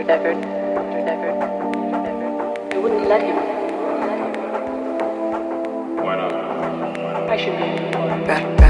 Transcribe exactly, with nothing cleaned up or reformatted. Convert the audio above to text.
never, never, never. I wouldn't let him. Why not? I should be. Back, back.